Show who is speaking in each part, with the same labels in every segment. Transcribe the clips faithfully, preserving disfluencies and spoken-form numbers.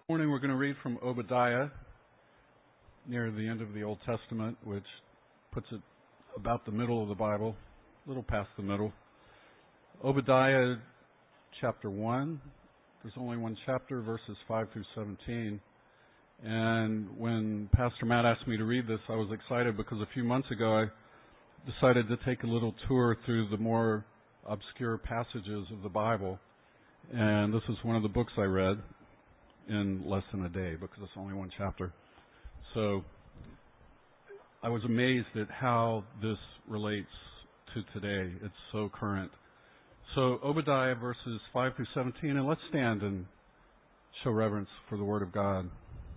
Speaker 1: Morning we're going to read from Obadiah near the end of the Old Testament, which puts it about the middle of the Bible, a little past the middle. Obadiah chapter one, there's only one chapter, verses five through seventeen. And when Pastor Matt asked me to read this, I was excited because a few months ago I decided to take a little tour through the more obscure passages of the Bible. And this is one of the books I read in less than a day because it's only one chapter. So I was amazed at how this relates to today. It's so current. So Obadiah verses five through seventeen, and let's stand and show reverence for the Word of God.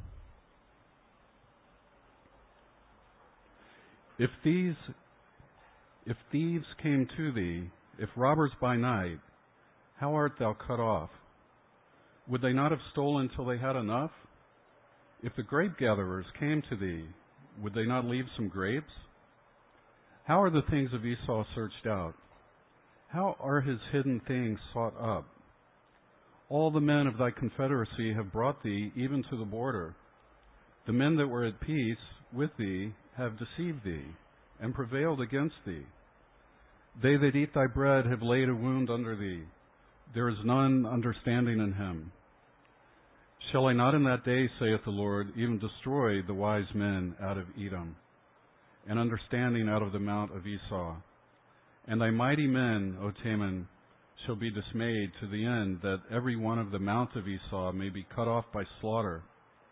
Speaker 1: If these, if thieves came to thee, if robbers by night, how art thou cut off? Would they not have stolen till they had enough? If the grape gatherers came to thee, would they not leave some grapes? How are the things of Esau searched out? How are his hidden things sought up? All the men of thy confederacy have brought thee even to the border. The men that were at peace with thee have deceived thee and prevailed against thee. They that eat thy bread have laid a wound under thee. There is none understanding in him. Shall I not in that day, saith the Lord, even destroy the wise men out of Edom, and understanding out of the mount of Esau? And thy mighty men, O Teman, shall be dismayed to the end that every one of the mount of Esau may be cut off by slaughter.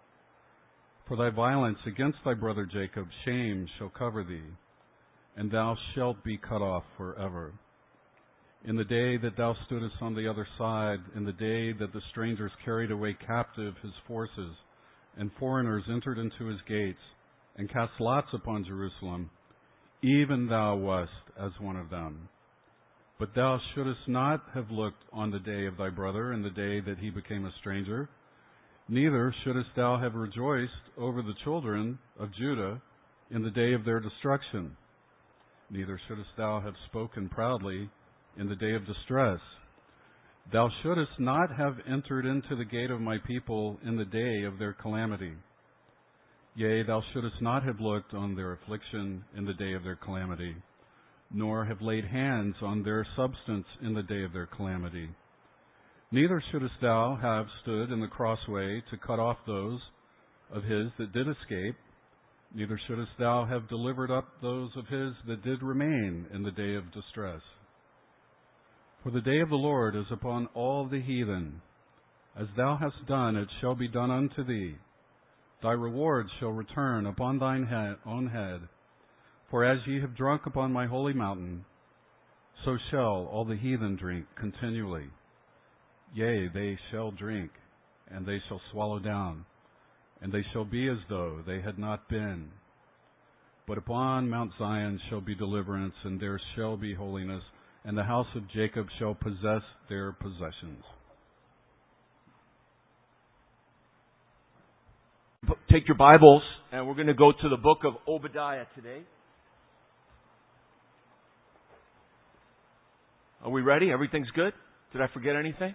Speaker 1: For thy violence against thy brother Jacob, shame shall cover thee, and thou shalt be cut off forever. In the day that thou stoodest on the other side, in the day that the strangers carried away captive his forces, and foreigners entered into his gates, and cast lots upon Jerusalem, even thou wast as one of them. But thou shouldest not have looked on the day of thy brother, in the day that he became a stranger, neither shouldest thou have rejoiced over the children of Judah in the day of their destruction, neither shouldest thou have spoken proudly in the day of distress. Thou shouldest not have entered into the gate of my people in the day of their calamity. Yea, thou shouldest not have looked on their affliction in the day of their calamity, nor have laid hands on their substance in the day of their calamity. Neither shouldest thou have stood in the crossway to cut off those of his that did escape, neither shouldest thou have delivered up those of his that did remain in the day of distress. For the day of the Lord is upon all the heathen. As thou hast done, it shall be done unto thee. Thy reward shall return upon thine head, own head. For as ye have drunk upon my holy mountain, so shall all the heathen drink continually. Yea, they shall drink, and they shall swallow down, and they shall be as though they had not been. But upon Mount Zion shall be deliverance, and there shall be holiness, and the house of Jacob shall possess their possessions.
Speaker 2: Take your Bibles, and we're going to go to the book of Obadiah today. Are we ready? Everything's good? Did I forget anything?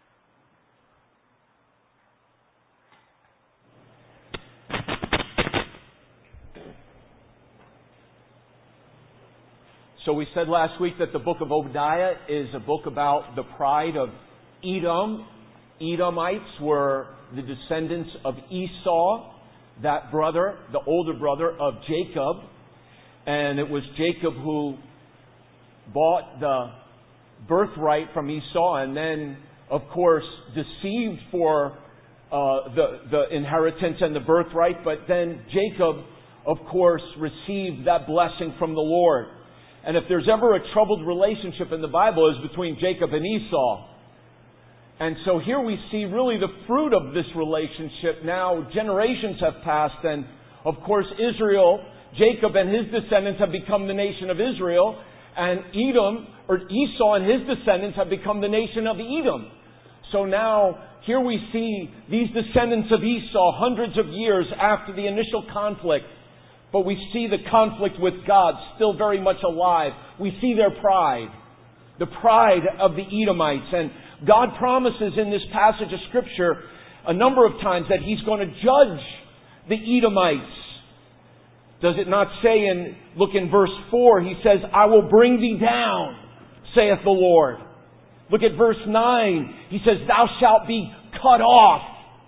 Speaker 2: So we said last week that the book of Obadiah is a book about the pride of Edom. Edomites were the descendants of Esau, that brother, the older brother of Jacob. And it was Jacob who bought the birthright from Esau and then, of course, deceived for uh, the, the inheritance and the birthright. But then Jacob, of course, received that blessing from the Lord. And if there's ever a troubled relationship in the Bible, it is between Jacob and Esau. And so here we see really the fruit of this relationship. Now generations have passed, and of course Israel, Jacob and his descendants have become the nation of Israel, and Edom, or Esau and his descendants have become the nation of Edom. So now here we see these descendants of Esau hundreds of years after the initial conflict. But we see the conflict with God still very much alive. We see their pride. The pride of the Edomites. And God promises in this passage of Scripture a number of times that He's going to judge the Edomites. Does it not say in, look in verse four, He says, I will bring thee down, saith the Lord. Look at verse nine. He says, thou shalt be cut off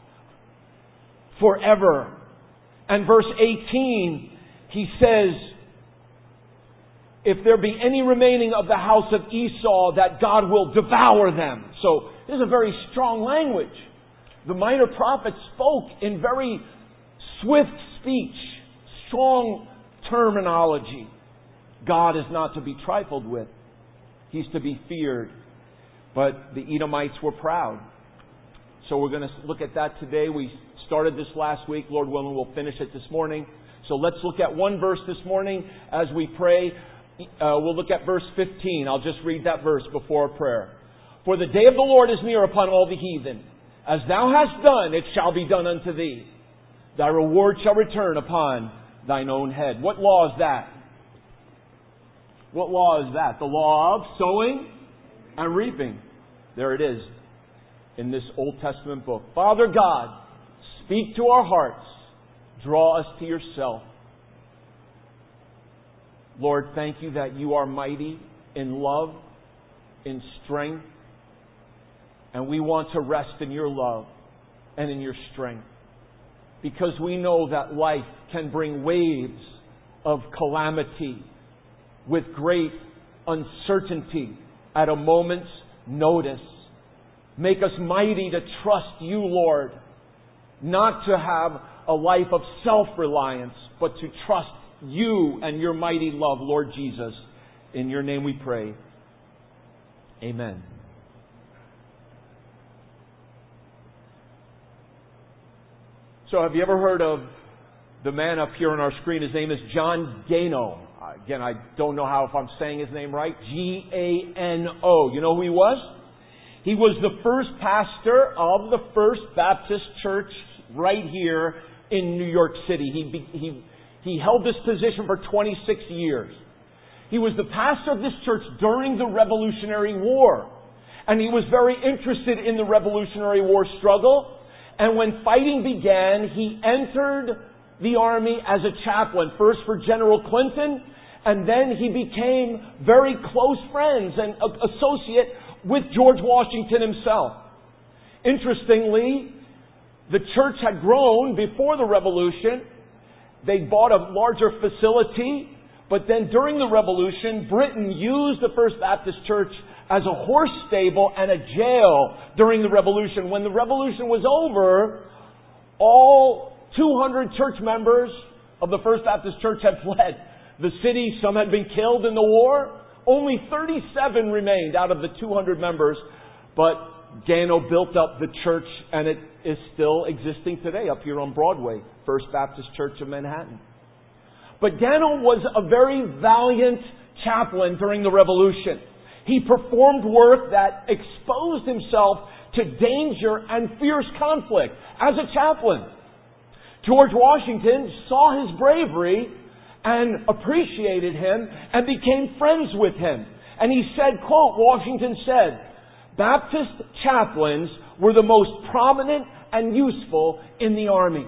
Speaker 2: forever. And verse eighteen, He says, if there be any remaining of the house of Esau, that God will devour them. So, this is a very strong language. The minor prophets spoke in very swift speech, strong terminology. God is not to be trifled with. He's to be feared. But the Edomites were proud. So we're going to look at that today. We started this last week. Lord willing, we'll finish it this morning. So let's look at one verse this morning as we pray. Uh, we'll look at verse fifteen. I'll just read that verse before prayer. For the day of the Lord is near upon all the heathen. As thou hast done, it shall be done unto thee. Thy reward shall return upon thine own head. What law is that? What law is that? The law of sowing and reaping. There it is in this Old Testament book. Father God, speak to our hearts. Draw us to yourself. Lord, thank you that you are mighty in love, in strength, and we want to rest in your love and in your strength. Because we know that life can bring waves of calamity with great uncertainty at a moment's notice. Make us mighty to trust you, Lord, not to have a life of self-reliance, but to trust you and your mighty love, Lord Jesus. In your name we pray. Amen. So have you ever heard of the man up here on our screen? His name is John Gano. Again, I don't know how if I'm saying his name right. G A N O. You know who he was? He was the first pastor of the First Baptist Church right here in New York City. He, he, he held this position for twenty-six years. He was the pastor of this church during the Revolutionary War. And he was very interested in the Revolutionary War struggle. And when fighting began, he entered the army as a chaplain, first for General Clinton, and then he became very close friends and associate with George Washington himself. Interestingly, the church had grown before the Revolution. They bought a larger facility, but then during the Revolution, Britain used the First Baptist Church as a horse stable and a jail during the Revolution. When the Revolution was over, all two hundred church members of the First Baptist Church had fled the city. Some had been killed in the war. Only thirty-seven remained out of the two hundred members. But Gano built up the church, and it is still existing today up here on Broadway, First Baptist Church of Manhattan. But Gano was a very valiant chaplain during the Revolution. He performed work that exposed himself to danger and fierce conflict as a chaplain. George Washington saw his bravery and appreciated him and became friends with him. And he said, quote, Washington said, Baptist chaplains were the most prominent and useful in the army.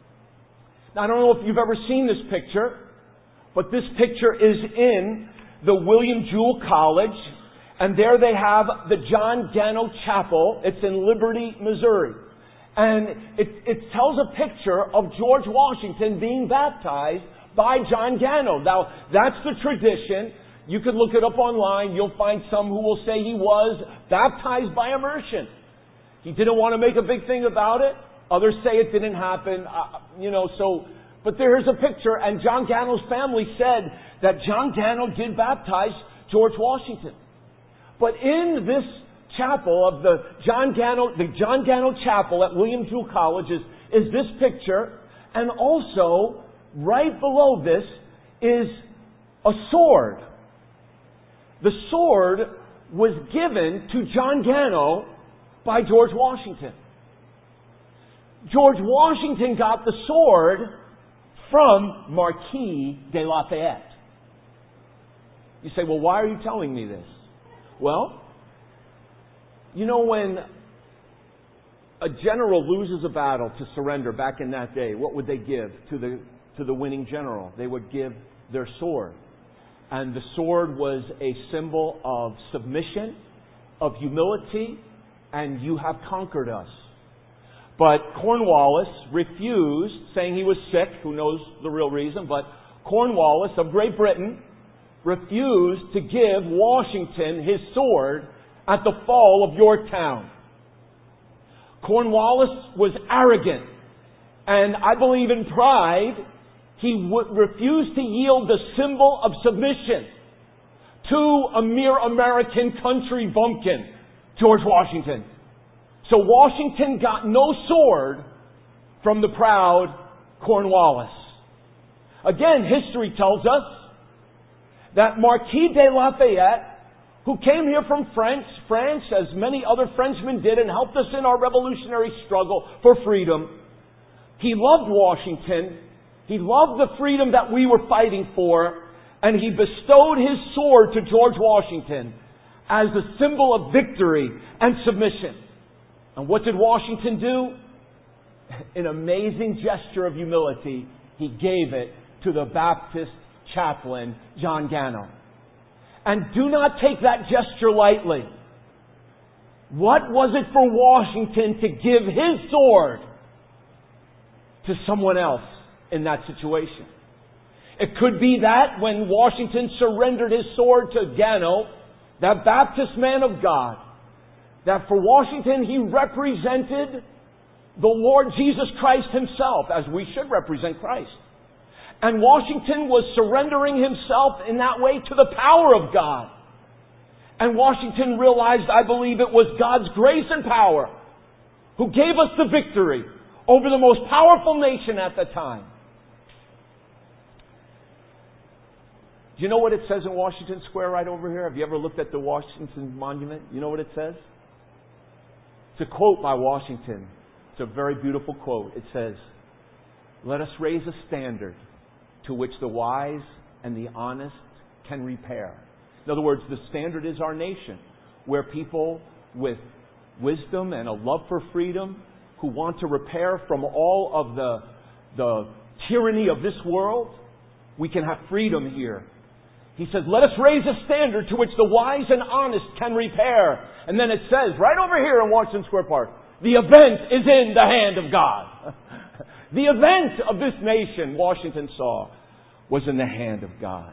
Speaker 2: Now, I don't know if you've ever seen this picture, but this picture is in the William Jewell College. And there they have the John Gano Chapel. It's in Liberty, Missouri. And it, it tells a picture of George Washington being baptized by John Gano. Now, that's the tradition. You can look it up online. You'll find some who will say he was baptized by immersion. He didn't want to make a big thing about it. Others say it didn't happen. Uh, you know, so, but there's a picture, and John Gano's family said that John Gano did baptize George Washington. But in this chapel of the John Gano, the John Gano Chapel at William Jewell College is, is this picture. And also, right below this is a sword. The sword was given to John Gano by George Washington. George Washington got the sword from Marquis de Lafayette. You say, well, why are you telling me this? Well, you know when a general loses a battle to surrender back in that day, what would they give to the to the winning general? They would give their sword. And the sword was a symbol of submission, of humility, and you have conquered us. But Cornwallis refused, saying he was sick, who knows the real reason, but Cornwallis of Great Britain refused to give Washington his sword at the fall of Yorktown. Cornwallis was arrogant, and I believe in pride, he would refuse to yield the symbol of submission to a mere American country bumpkin, George Washington. So Washington got no sword from the proud Cornwallis. Again, history tells us that Marquis de Lafayette, who came here from France, France, as many other Frenchmen did, and helped us in our revolutionary struggle for freedom. He loved Washington. He loved the freedom that we were fighting for, and he bestowed his sword to George Washington as a symbol of victory and submission. And what did Washington do? An amazing gesture of humility. He gave it to the Baptist chaplain, John Gano. And do not take that gesture lightly. What was it for Washington to give his sword to someone else in that situation? It could be that when Washington surrendered his sword to Gano, that Baptist man of God, that for Washington he represented the Lord Jesus Christ himself, as we should represent Christ. And Washington was surrendering himself in that way to the power of God. And Washington realized, I believe, it was God's grace and power who gave us the victory over the most powerful nation at the time. Do you know what it says in Washington Square right over here? Have you ever looked at the Washington Monument? You know what it says? It's a quote by Washington. It's a very beautiful quote. It says, "Let us raise a standard to which the wise and the honest can repair." In other words, the standard is our nation, where people with wisdom and a love for freedom, who want to repair from all of the, the tyranny of this world, we can have freedom here. He says, let us raise a standard to which the wise and honest can repair. And then it says, right over here in Washington Square Park, the event is in the hand of God. The event of this nation, Washington saw, was in the hand of God.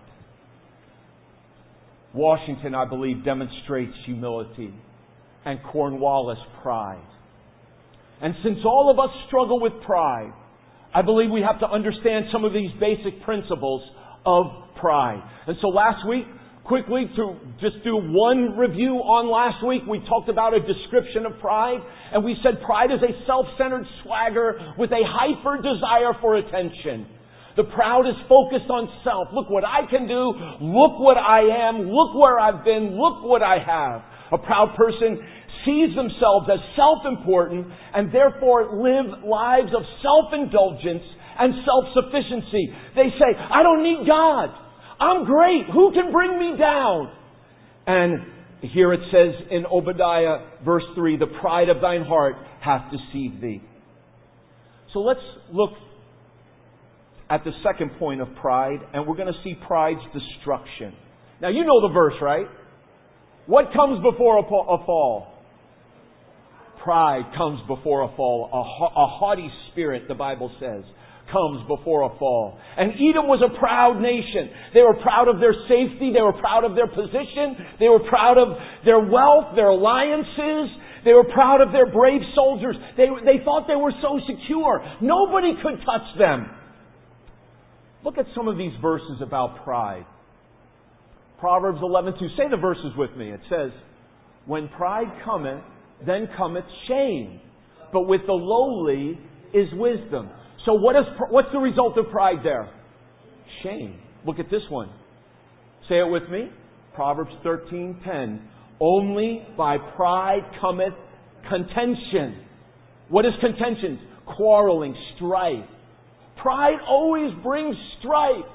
Speaker 2: Washington, I believe, demonstrates humility, and Cornwallis pride. And since all of us struggle with pride, I believe we have to understand some of these basic principles of pride. And so last week, quickly to just do one review on last week, we talked about a description of pride, and we said pride is a self-centered swagger with a hyper desire for attention. The proud is focused on self. Look what I can do. Look what I am. Look where I've been. Look what I have. A proud person sees themselves as self-important and therefore live lives of self-indulgence and self-sufficiency. They say, I don't need God. I'm great. Who can bring me down? And here it says in Obadiah verse three, the pride of thine heart hath deceived thee. So let's look at the second point of pride, and we're going to see pride's destruction. Now you know the verse, right? What comes before a fall? Pride comes before a fall. A, ha- a haughty spirit, the Bible says, comes before a fall. And Edom was a proud nation. They were proud of their safety. They were proud of their position. They were proud of their wealth, their alliances. They were proud of their brave soldiers. They, they thought they were so secure. Nobody could touch them. Look at some of these verses about pride. Proverbs eleven two. Say the verses with me. It says, when pride cometh, then cometh shame. But with the lowly is wisdom. So what is, what's the result of pride there? Shame. Look at this one. Say it with me. Proverbs thirteen ten. Only by pride cometh contention. What is contention? Quarreling, strife. Pride always brings strife.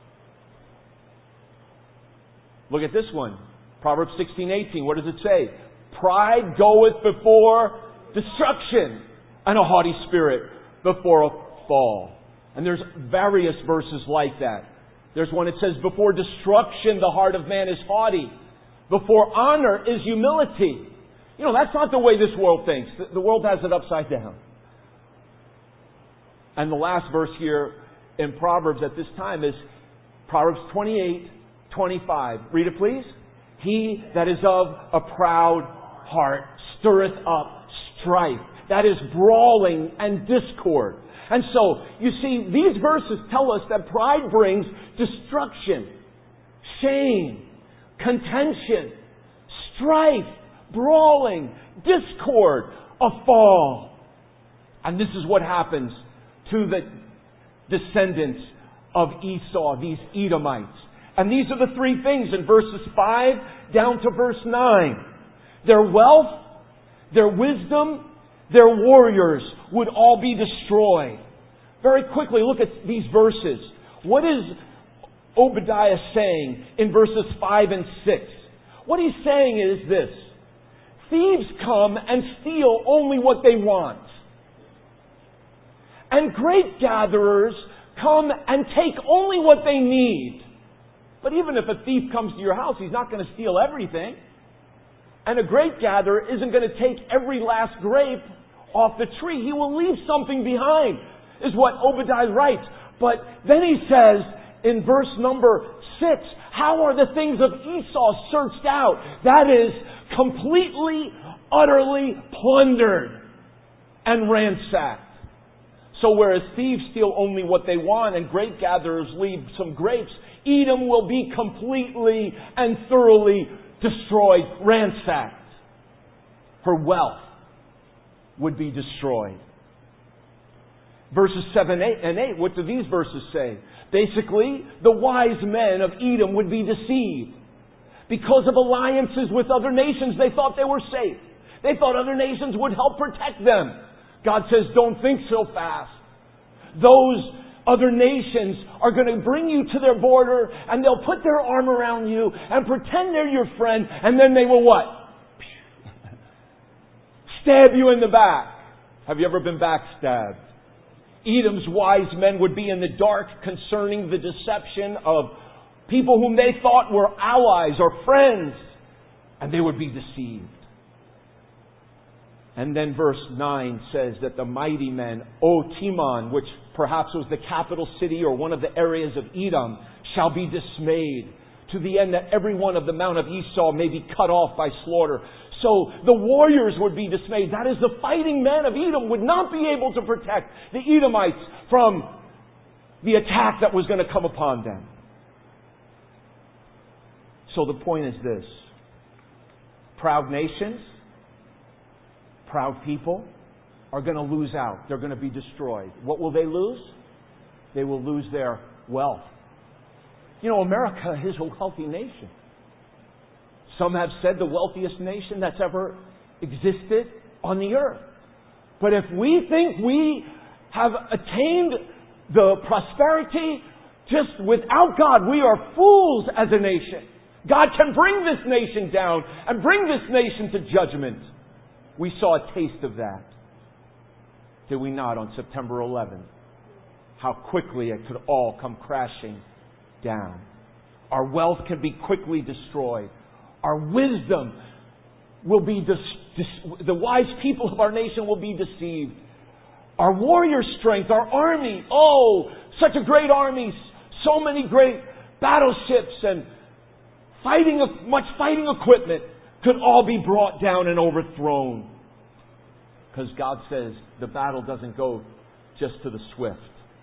Speaker 2: Look at this one. Proverbs sixteen eighteen. What does it say? Pride goeth before destruction, and a haughty spirit before a fall. And there's various verses like that. There's one that says, before destruction the heart of man is haughty. Before honor is humility. You know, that's not the way this world thinks. The world has it upside down. And the last verse here in Proverbs at this time is Proverbs twenty-eight twenty-five. Read it, please. He that is of a proud heart stirreth up strife. That is brawling and discord. And so, you see, these verses tell us that pride brings destruction, shame, contention, strife, brawling, discord, a fall. And this is what happens to the descendants of Esau, these Edomites. And these are the three things in verses five down to verse nine. Their wealth, their wisdom, their warriors would all be destroyed. Very quickly, look at these verses. What is Obadiah saying in verses five and six? What he's saying is this. Thieves come and steal only what they want. And grape gatherers come and take only what they need. But even if a thief comes to your house, he's not going to steal everything. And a grape gatherer isn't going to take every last grape off the tree. He will leave something behind, is what Obadiah writes. But then he says in verse number six, how are the things of Esau searched out? That is, completely, utterly plundered and ransacked. So whereas thieves steal only what they want and grape gatherers leave some grapes, Edom will be completely and thoroughly destroyed, ransacked. Her wealth would be destroyed. Verses seven eight and eight, what do these verses say? Basically, the wise men of Edom would be deceived. Because of alliances with other nations, they thought they were safe. They thought other nations would help protect them. God says, don't think so fast. Those other nations are going to bring you to their border and they'll put their arm around you and pretend they're your friend, and then they will what? Stab you in the back. Have you ever been backstabbed? Edom's wise men would be in the dark concerning the deception of people whom they thought were allies or friends, and they would be deceived. And then verse nine says that the mighty men, O Timon, which perhaps was the capital city or one of the areas of Edom, shall be dismayed, to the end that every one of the mount of Esau may be cut off by slaughter. So the warriors would be dismayed. That is, the fighting men of Edom would not be able to protect the Edomites from the attack that was going to come upon them. So the point is this. Proud nations, proud people are going to lose out. They're going to be destroyed. What will they lose? They will lose their wealth. You know, America is a wealthy nation. Some have said the wealthiest nation that's ever existed on the earth. But if we think we have attained the prosperity just without God, we are fools as a nation. God can bring this nation down and bring this nation to judgment. We saw a taste of that, did we not, on September eleventh? How quickly it could all come crashing down. Our wealth can be quickly destroyed. Our wisdom will be, dis- dis- the wise people of our nation will be deceived. Our warrior strength, our army, oh, such a great army, so many great battleships and fighting, much fighting equipment could all be brought down and overthrown. Because God says the battle doesn't go just to the swift.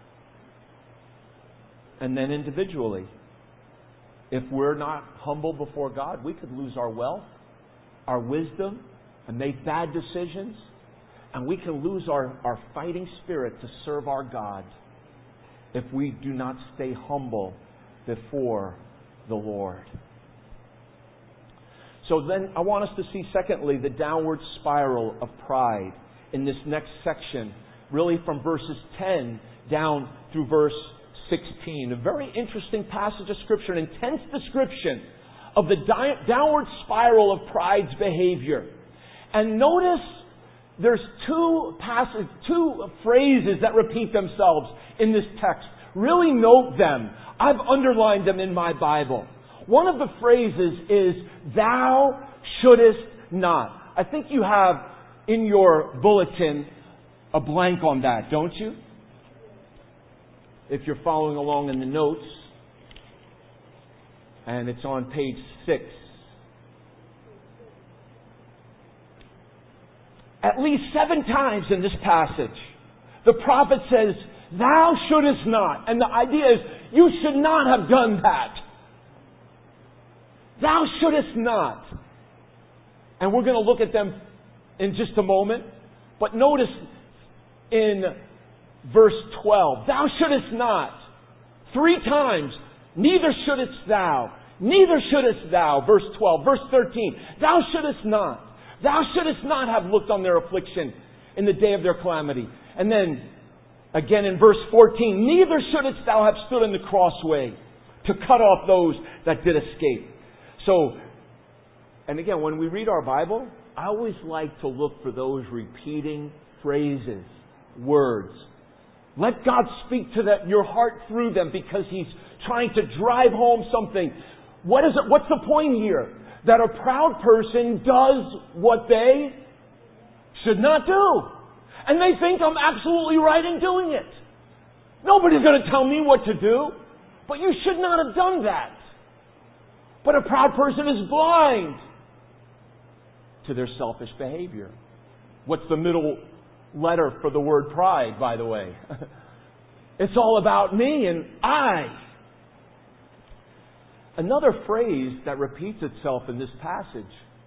Speaker 2: And then individually, if we're not humble before God, we could lose our wealth, our wisdom, and make bad decisions. And we can lose our, our fighting spirit to serve our God if we do not stay humble before the Lord. So then I want us to see, secondly, the downward spiral of pride in this next section, really from verses ten down through verse sixteen. A very interesting passage of Scripture, an intense description of the di- downward spiral of pride's behavior. And notice there's two passages, two phrases that repeat themselves in this text. Really note them. I've underlined them in my Bible. One of the phrases is, thou shouldest not. I think you have in your bulletin a blank on that, don't you? If you're following along in the notes. And it's on page six. At least seven times in this passage, the prophet says, thou shouldest not. And the idea is, you should not have done that. Thou shouldest not. And we're going to look at them in just a moment. But notice in verse twelve, thou shouldest not. Three times, neither shouldest thou. Neither shouldest thou. Verse twelve. Verse thirteen, thou shouldest not. Thou shouldest not have looked on their affliction in the day of their calamity. And then, again in verse fourteen, neither shouldest thou have stood in the crossway to cut off those that did escape. So, and again, when we read our Bible, I always like to look for those repeating phrases, words. Let God speak to that, your heart through them, because He's trying to drive home something. What is it? What's the point here? That a proud person does what they should not do. And they think I'm absolutely right in doing it. Nobody's going to tell me what to do. But you should not have done that. But a proud person is blind to their selfish behavior. What's the middle letter for the word pride, by the way? It's all about me and I. Another phrase that repeats itself in this passage.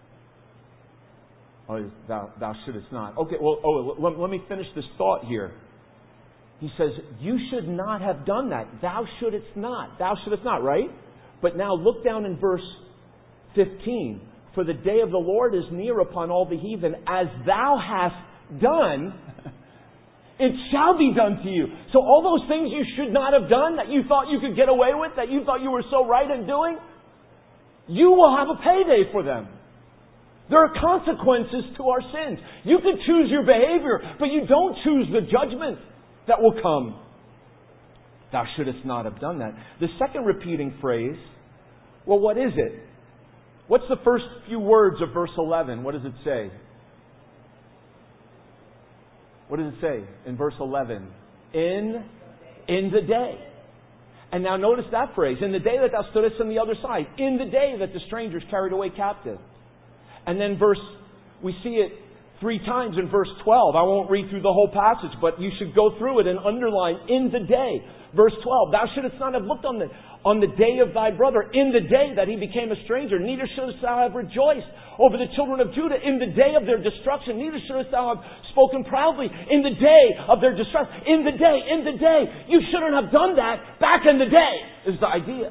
Speaker 2: Oh, thou, thou shouldest not. Okay, well, oh, let, let me finish this thought here. He says, you should not have done that. Thou shouldest not. Thou shouldest not, right? But now look down in verse fifteen. For the day of the Lord is near upon all the heathen. As thou hast done, it shall be done to you. So all those things you should not have done, that you thought you could get away with, that you thought you were so right in doing, you will have a payday for them. There are consequences to our sins. You can choose your behavior, but you don't choose the judgment that will come. Thou shouldest not have done that. The second repeating phrase, well, what is it? What's the first few words of verse eleven? What does it say? What does it say in verse eleven? In, in the day. And now notice that phrase. In the day that thou stoodest on the other side. In the day that the strangers carried away captive. And then verse, we see it three times in verse twelve. I won't read through the whole passage, but you should go through it and underline in the day. Verse twelve, thou shouldest not have looked on the, on the day of thy brother, in the day that he became a stranger. Neither shouldest thou have rejoiced over the children of Judah in the day of their destruction. Neither shouldest thou have spoken proudly in the day of their destruction. In the day, in the day. You shouldn't have done that back in the day, is the idea.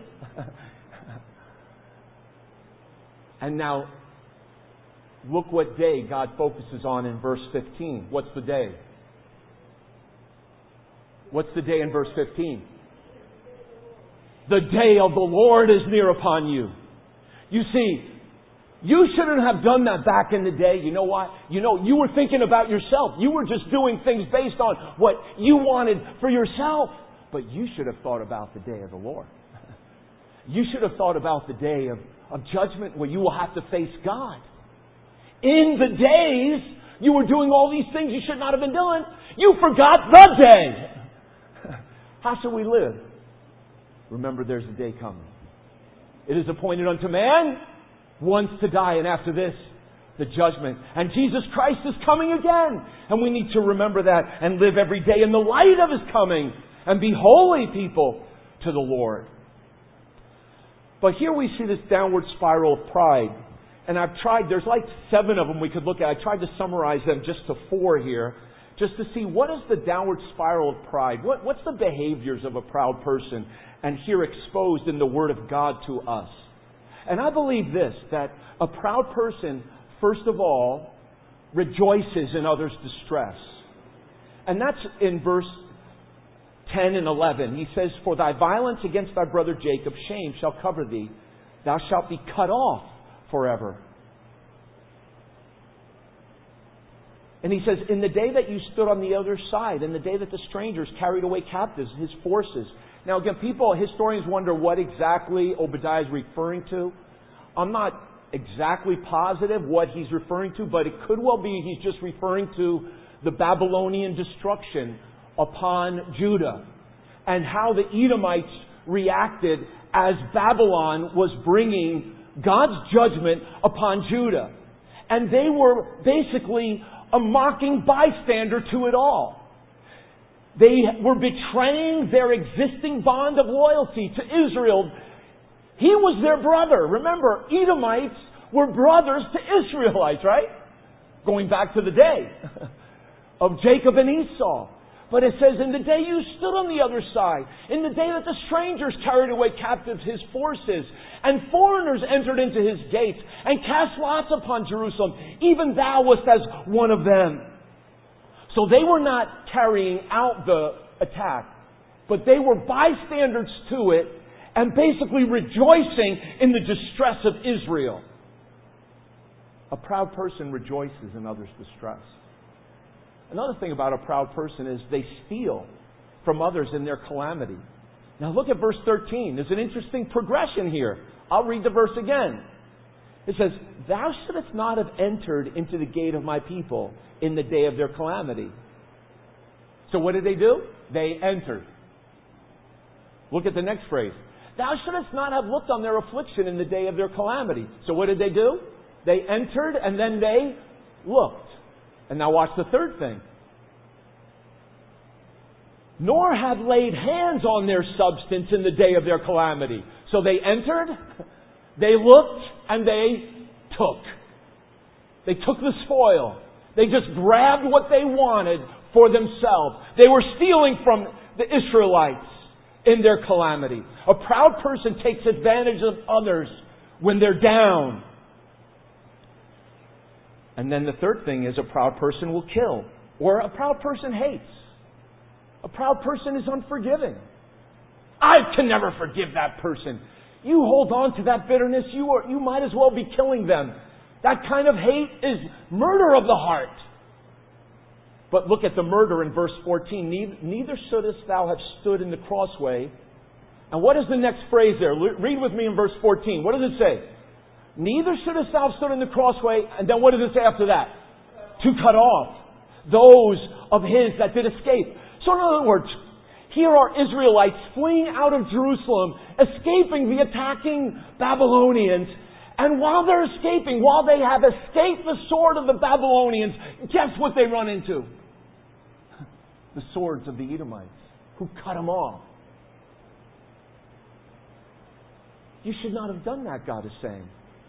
Speaker 2: And now, look what day God focuses on in verse fifteen. What's the day? What's the day in verse fifteen? The day of the Lord is near upon you. You see, you shouldn't have done that back in the day. You know why? You know, you were thinking about yourself. You were just doing things based on what you wanted for yourself. But you should have thought about the day of the Lord. You should have thought about the day of, of judgment where you will have to face God. In the days you were doing all these things you should not have been doing, you forgot the day. How shall we live? Remember, there's a day coming. It is appointed unto man once to die, and after this, the judgment. And Jesus Christ is coming again. And we need to remember that and live every day in the light of His coming and be holy people to the Lord. But here we see this downward spiral of pride. And I've tried, there's like seven of them we could look at. I tried to summarize them just to four here, just to see what is the downward spiral of pride. What, what's the behaviors of a proud person? And here exposed in the Word of God to us. And I believe this, that a proud person, first of all, rejoices in others' distress. And that's in verse ten and eleven. He says, for thy violence against thy brother Jacob, shame shall cover thee. Thou shalt be cut off forever. And he says, in the day that you stood on the other side, in the day that the strangers carried away captives, his forces. Now again, people, historians wonder what exactly Obadiah is referring to. I'm not exactly positive what he's referring to, but it could well be he's just referring to the Babylonian destruction upon Judah and how the Edomites reacted as Babylon was bringing God's judgment upon Judah. And they were basically a mocking bystander to it all. They were betraying their existing bond of loyalty to Israel. He was their brother. Remember, Edomites were brothers to Israelites, right? Going back to the day of Jacob and Esau. But it says, in the day you stood on the other side, in the day that the strangers carried away captives his forces, and foreigners entered into his gates, and cast lots upon Jerusalem, even thou wast as one of them. So they were not carrying out the attack, but they were bystanders to it, and basically rejoicing in the distress of Israel. A proud person rejoices in others' distress. Another thing about a proud person is they steal from others in their calamity. Now look at verse thirteen. There's an interesting progression here. I'll read the verse again. It says, thou shouldest not have entered into the gate of my people in the day of their calamity. So what did they do? They entered. Look at the next phrase. Thou shouldest not have looked on their affliction in the day of their calamity. So what did they do? They entered and then they looked. And now watch the third thing. Nor have laid hands on their substance in the day of their calamity. So they entered, they looked, and they took. They took the spoil. They just grabbed what they wanted for themselves. They were stealing from the Israelites in their calamity. A proud person takes advantage of others when they're down. And then the third thing is a proud person will kill. Or a proud person hates. A proud person is unforgiving. I can never forgive that person. You hold on to that bitterness, you are, you might as well be killing them. That kind of hate is murder of the heart. But look at the murder in verse fourteen. Neither shouldest thou have stood in the crossway. And what is the next phrase there? Read with me in verse fourteen. What does it say? Neither shouldest thou have stood in the crossway. And then what does it say after that? To cut off those of his that did escape. So in other words, here are Israelites fleeing out of Jerusalem, escaping the attacking Babylonians. And while they're escaping, while they have escaped the sword of the Babylonians, guess what they run into? The swords of the Edomites, who cut them off. You should not have done that, God is saying.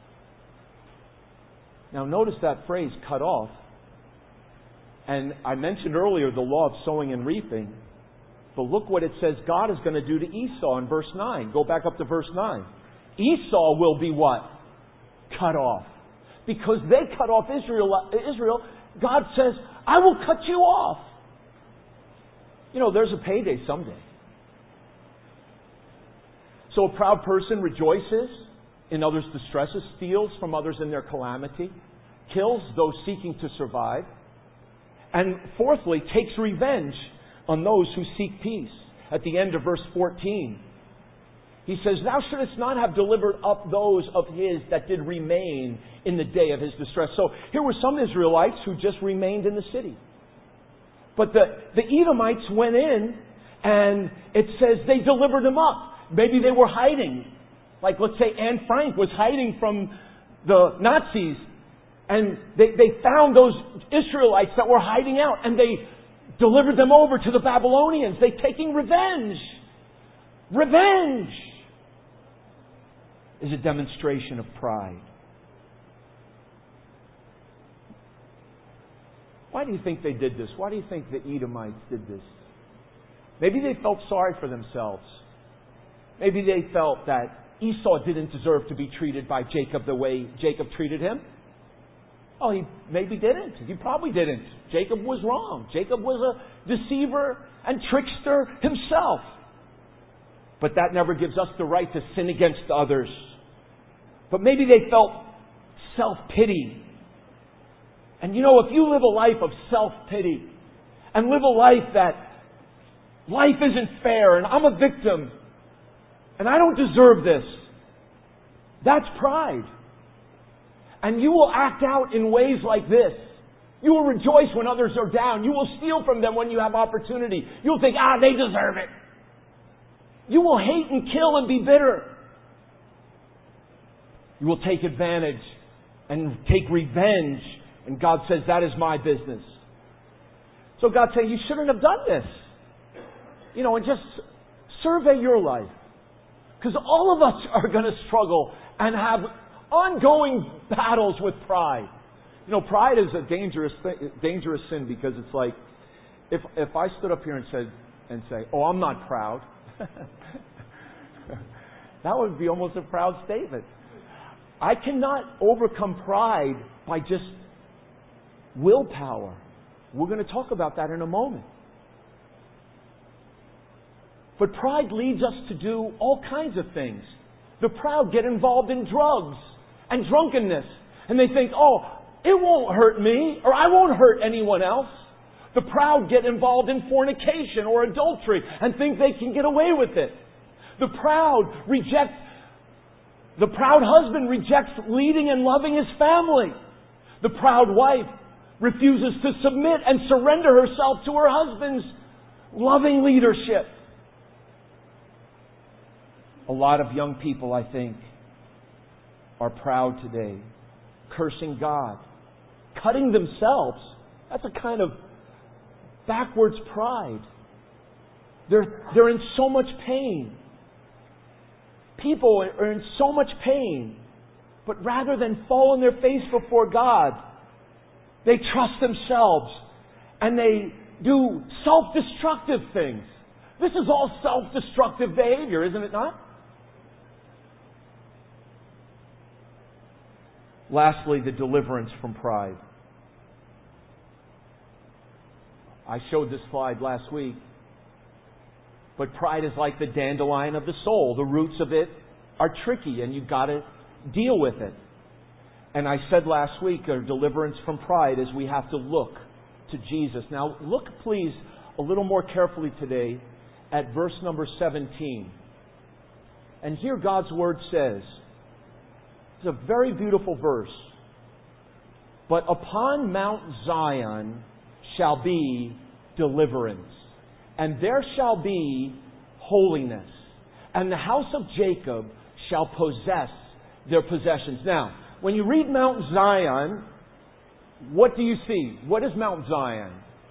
Speaker 2: Now notice that phrase, cut off. And I mentioned earlier the law of sowing and reaping. But look what it says God is going to do to Esau in verse nine. Go back up to verse nine. Esau will be what? Cut off. Because they cut off Israel, Israel, God says, I will cut you off. You know, there's a payday someday. So a proud person rejoices in others' distresses, steals from others in their calamity, kills those seeking to survive, and fourthly, takes revenge on those who seek peace. At the end of verse fourteen, he says, thou shouldest not have delivered up those of his that did remain in the day of his distress. So here were some Israelites who just remained in the city. But the, the Edomites went in, and it says they delivered them up. Maybe they were hiding. Like, let's say Anne Frank was hiding from the Nazis, and they, they found those Israelites that were hiding out, and they delivered them over to the Babylonians. They're taking revenge. Revenge is a demonstration of pride. Why do you think they did this? Why do you think the Edomites did this? Maybe they felt sorry for themselves. Maybe they felt that Esau didn't deserve to be treated by Jacob the way Jacob treated him. Oh, he maybe didn't. He probably didn't. Jacob was wrong. Jacob was a deceiver and trickster himself. But that never gives us the right to sin against others. But maybe they felt self-pity. And you know, if you live a life of self-pity and live a life that life isn't fair and I'm a victim and I don't deserve this, that's pride. And you will act out in ways like this. You will rejoice when others are down. You will steal from them when you have opportunity. You'll think, ah, they deserve it. You will hate and kill and be bitter. You will take advantage and take revenge. And God says, that is my business. So God says, you shouldn't have done this. You know, and just survey your life. Because all of us are going to struggle and have ongoing battles with pride. You know, pride is a dangerous thing, dangerous sin, because it's like, if if I stood up here and said and say, "Oh, I'm not proud," that would be almost a proud statement. I cannot overcome pride by just willpower. We're going to talk about that in a moment. But pride leads us to do all kinds of things. The proud get involved in drugs and drunkenness. And they think, oh, it won't hurt me, or I won't hurt anyone else. The proud get involved in fornication or adultery and think they can get away with it. The proud reject, the proud husband rejects leading and loving his family. The proud wife refuses to submit and surrender herself to her husband's loving leadership. A lot of young people, I think, are proud today, cursing God, cutting themselves. That's a kind of backwards pride. They're, they're in so much pain. People are in so much pain, but rather than fall on their face before God, they trust themselves and they do self-destructive things. This is all self-destructive behavior, isn't it not? Lastly, the deliverance from pride. I showed this slide last week. But pride is like the dandelion of the soul. The roots of it are tricky and you've got to deal with it. And I said last week, our deliverance from pride is we have to look to Jesus. Now look please a little more carefully today at verse number seventeen. And here God's Word says, it's a very beautiful verse. But upon Mount Zion shall be deliverance, and there shall be holiness, and the house of Jacob shall possess their possessions. Now, when you read Mount Zion, what do you see? What is Mount Zion?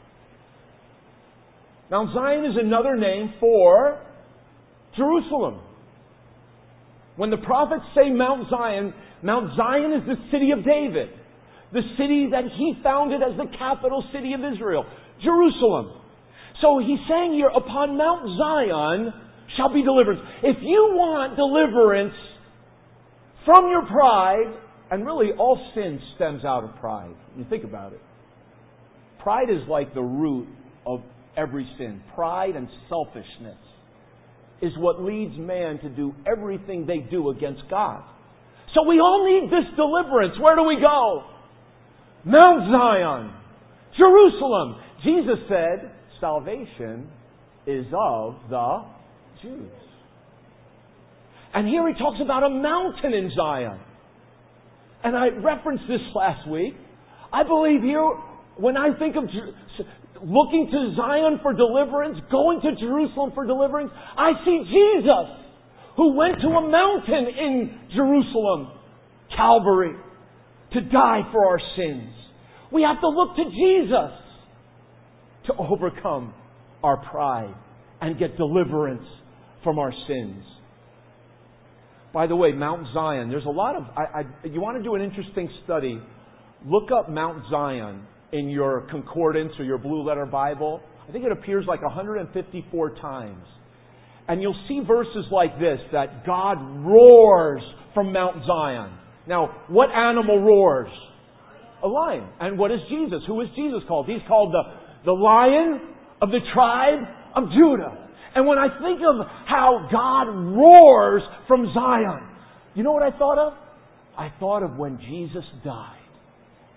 Speaker 2: Mount Zion is another name for Jerusalem. When the prophets say Mount Zion, Mount Zion is the city of David. The city that he founded as the capital city of Israel. Jerusalem. So he's saying here, upon Mount Zion shall be deliverance. If you want deliverance from your pride, and really all sin stems out of pride. You think about it. Pride is like the root of every sin. Pride and selfishness is what leads man to do everything they do against God. So we all need this deliverance. Where do we go? Mount Zion, Jerusalem. Jesus said, salvation is of the Jews. And here he talks about a mountain in Zion. And I referenced this last week. I believe here, when I think of looking to Zion for deliverance, going to Jerusalem for deliverance, I see Jesus, who went to a mountain in Jerusalem, Calvary, to die for our sins. We have to look to Jesus to overcome our pride and get deliverance from our sins. By the way, Mount Zion, there's a lot of... I, I, you want to do an interesting study, look up Mount Zion in your concordance or your blue letter Bible. I think it appears like one hundred fifty-four times. And you'll see verses like this, that God roars from Mount Zion. Now, what animal roars? A lion. And what is Jesus? Who is Jesus called? He's called the, the Lion of the tribe of Judah. And when I think of how God roars from Zion, you know what I thought of? I thought of when Jesus died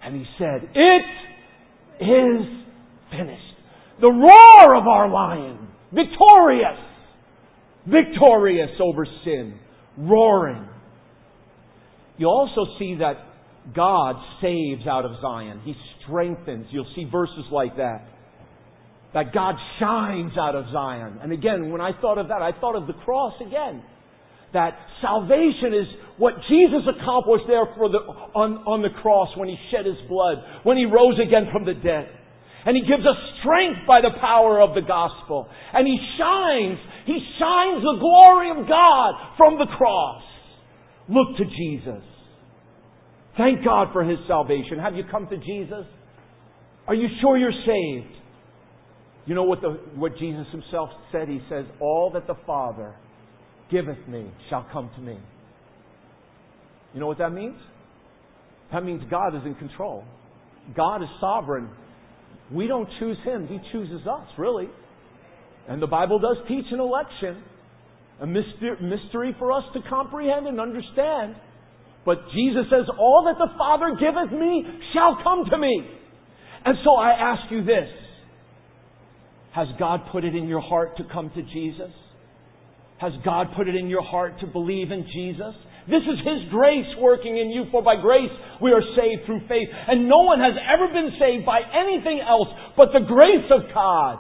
Speaker 2: And He said, it is finished. The roar of our lion, victorious, victorious over sin, roaring. You also see that God saves out of Zion. He strengthens. You'll see verses like that. That God shines out of Zion. And again, when I thought of that, I thought of the cross again. That salvation is what Jesus accomplished there for the, on, on the cross when He shed His blood, when He rose again from the dead. And He gives us strength by the power of the gospel. And He shines, He shines the glory of God from the cross. Look to Jesus. Thank God for His salvation. Have you come to Jesus? Are you sure you're saved? You know what the what Jesus Himself said? He says, all that the Father giveth me shall come to me. You know what that means? That means God is in control. God is sovereign. We don't choose Him. He chooses us, really. And the Bible does teach an election. A mystery for us to comprehend and understand. But Jesus says, all that the Father giveth me shall come to me. And so I ask you this. Has God put it in your heart to come to Jesus? Has God put it in your heart to believe in Jesus? This is His grace working in you, for by grace we are saved through faith. And no one has ever been saved by anything else but the grace of God.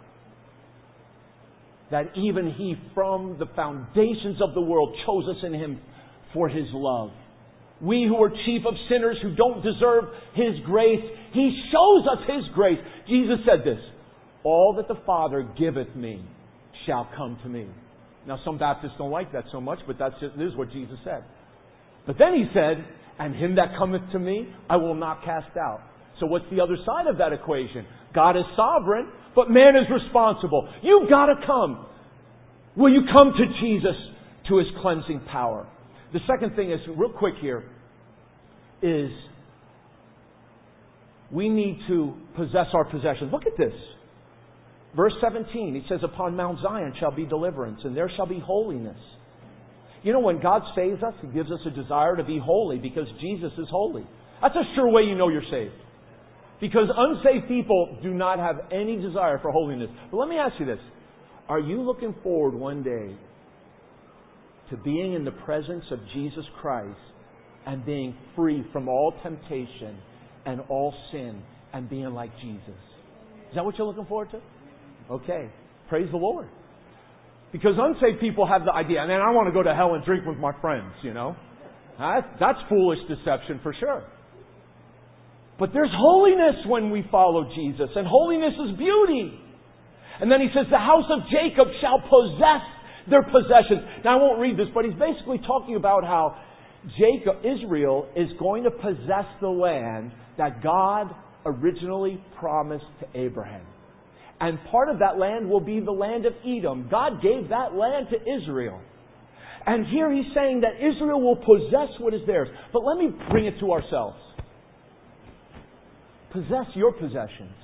Speaker 2: That even He, from the foundations of the world, chose us in Him for His love. We who are chief of sinners, who don't deserve His grace, He shows us His grace. Jesus said this, all that the Father giveth me shall come to me. Now some Baptists don't like that so much, but that's just, this is what Jesus said. But then He said, and him that cometh to me, I will not cast out. So what's the other side of that equation? God is sovereign, but man is responsible. You've got to come. Will you come to Jesus, to His cleansing power? The second thing is, real quick here, is we need to possess our possessions. Look at this. Verse seventeen, He says, upon Mount Zion shall be deliverance, and there shall be holiness. You know, when God saves us, He gives us a desire to be holy because Jesus is holy. That's a sure way you know you're saved. Because unsaved people do not have any desire for holiness. But let me ask you this. Are you looking forward one day to being in the presence of Jesus Christ and being free from all temptation and all sin and being like Jesus? Is that what you're looking forward to? Okay. Praise the Lord. Because unsaved people have the idea, and then I want to go to hell and drink with my friends, you know. That's, that's foolish deception for sure. But there's holiness when we follow Jesus, and holiness is beauty. And then He says, the house of Jacob shall possess their possessions. Now I won't read this, but He's basically talking about how Jacob, Israel, is going to possess the land that God originally promised to Abraham. And part of that land will be the land of Edom. God gave that land to Israel. And here He's saying that Israel will possess what is theirs. But let me bring it to ourselves. Possess your possessions.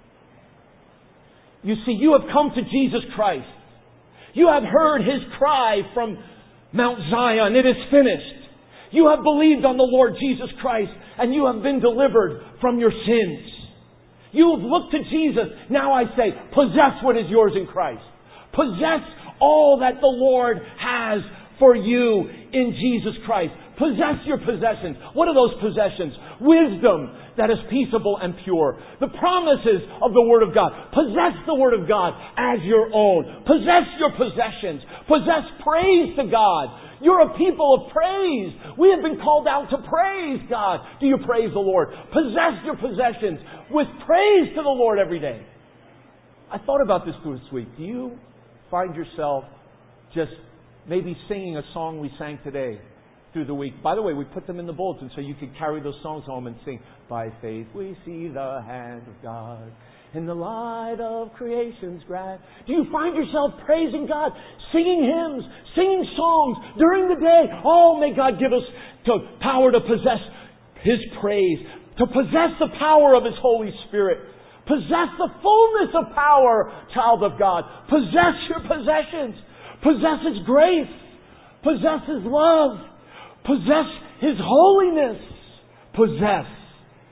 Speaker 2: You see, you have come to Jesus Christ. You have heard His cry from Mount Zion, it is finished. You have believed on the Lord Jesus Christ, and you have been delivered from your sins. You have looked to Jesus. Now I say, possess what is yours in Christ. Possess all that the Lord has for you in Jesus Christ. Possess your possessions. What are those possessions? Wisdom that is peaceable and pure. The promises of the Word of God. Possess the Word of God as your own. Possess your possessions. Possess praise to God. You're a people of praise. We have been called out to praise God. Do you praise the Lord? Possess your possessions with praise to the Lord every day. I thought about this this week. Do you find yourself just maybe singing a song we sang today through the week? By the way, we put them in the bulletin so you could carry those songs home and sing, by faith we see the hand of God in the light of creation's glad. Do you find yourself praising God, singing hymns, singing songs during the day? Oh, may God give us the power to possess His praise, to possess the power of His Holy Spirit, possess the fullness of power, child of God. Possess your possessions. Possess His grace. Possess His love. Possess His holiness. Possess.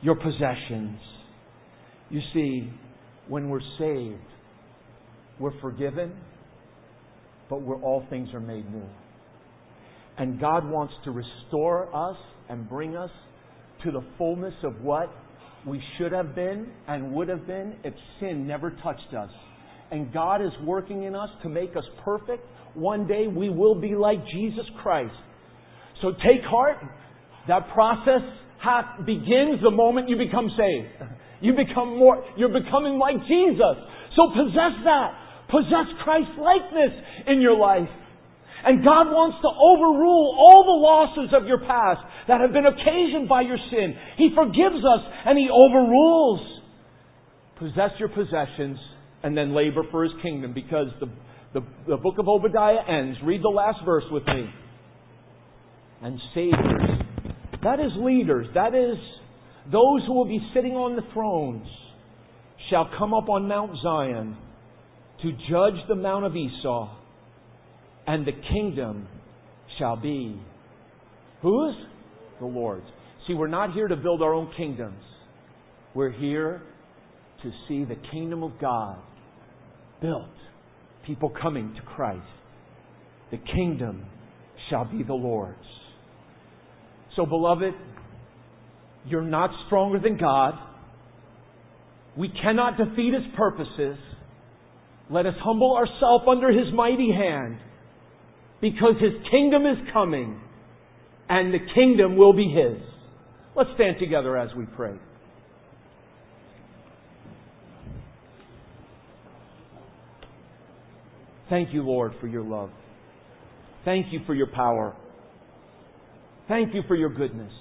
Speaker 2: your possessions. You see, when we're saved, we're forgiven, but we're, all things are made new. And God wants to restore us and bring us to the fullness of what we should have been and would have been if sin never touched us. And God is working in us to make us perfect. One day we will be like Jesus Christ. So take heart. That process ha- begins the moment you become saved. You become more, you're becoming like Jesus. So possess that. Possess Christ's likeness in your life. And God wants to overrule all the losses of your past that have been occasioned by your sin. He forgives us and He overrules. Possess your possessions and then labor for His kingdom, because the, the, the book of Obadiah ends. Read the last verse with me. And saviors. That is leaders. That is those who will be sitting on the thrones shall come up on Mount Zion to judge the Mount of Esau. And the kingdom shall be whose? The Lord's. See, we're not here to build our own kingdoms. We're here to see the kingdom of God built. People coming to Christ. The kingdom shall be the Lord's. So, beloved, you're not stronger than God. We cannot defeat His purposes. Let us humble ourselves under His mighty hand, because His kingdom is coming, and the kingdom will be His. Let's stand together as we pray. Thank you, Lord, for your love. Thank you for your power. Thank you for your goodness.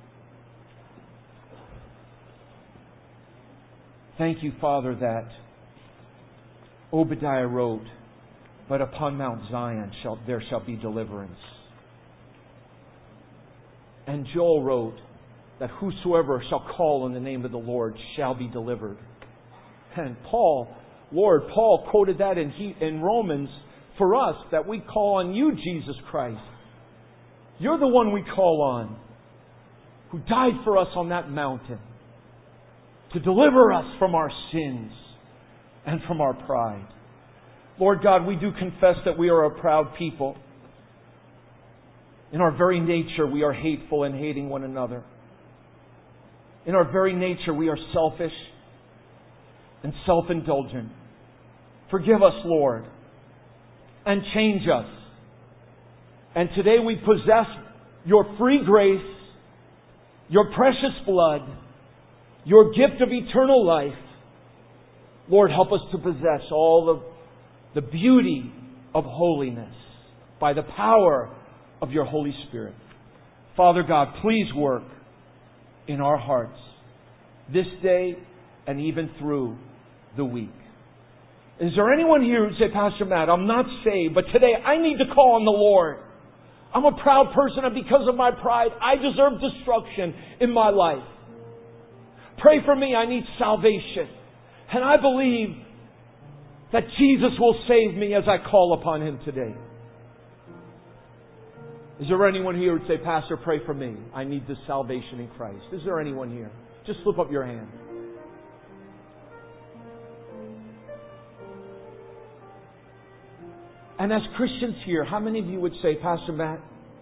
Speaker 2: Thank you, Father, that Obadiah wrote, but upon Mount Zion shall, there shall be deliverance. And Joel wrote that whosoever shall call on the name of the Lord shall be delivered. And Paul, Lord, Paul quoted that in, he, in Romans for us, that we call on you, Jesus Christ. You're the one we call on, who died for us on that mountain to deliver us from our sins and from our pride. Lord God, we do confess that we are a proud people. In our very nature, we are hateful and hating one another. In our very nature, we are selfish and self-indulgent. Forgive us, Lord, and change us. And today we possess your free grace, your precious blood, your gift of eternal life. Lord, help us to possess all the, the beauty of holiness by the power of your Holy Spirit. Father God, please work in our hearts this day and even through the week. Is there anyone here who say, Pastor Matt, I'm not saved, but today I need to call on the Lord. I'm a proud person, and because of my pride, I deserve destruction in my life. Pray for me, I need salvation. And I believe that Jesus will save me as I call upon Him today. Is there anyone here who would say, Pastor, pray for me. I need this salvation in Christ. Is there anyone here? Just slip up your hand. And as Christians here, how many of you would say, Pastor Matt,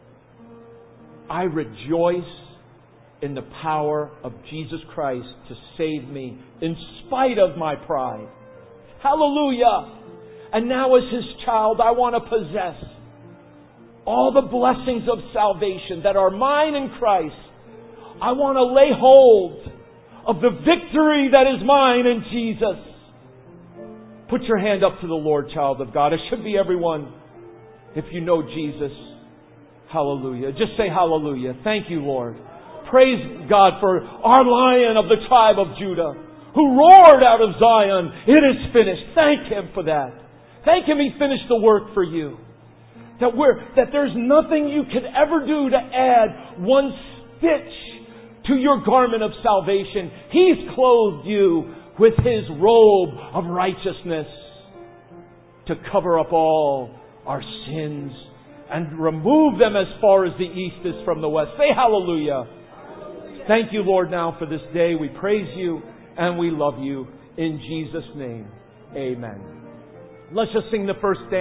Speaker 2: I rejoice in the power of Jesus Christ to save me in spite of my pride. Hallelujah! And now as His child, I want to possess all the blessings of salvation that are mine in Christ. I want to lay hold of the victory that is mine in Jesus. Put your hand up to the Lord, child of God. It should be everyone. If you know Jesus, hallelujah. Just say hallelujah. Thank you, Lord. Praise God for our Lion of the tribe of Judah, who roared out of Zion, it is finished. Thank Him for that. Thank Him He finished the work for you. That we're, that there's nothing you could ever do to add one stitch to your garment of salvation. He's clothed you with His robe of righteousness to cover up all our sins and remove them as far as the east is from the west. Say hallelujah. Thank you, Lord, now for this day. We praise you and we love you. In Jesus' name, amen. Let's just sing the first stanza.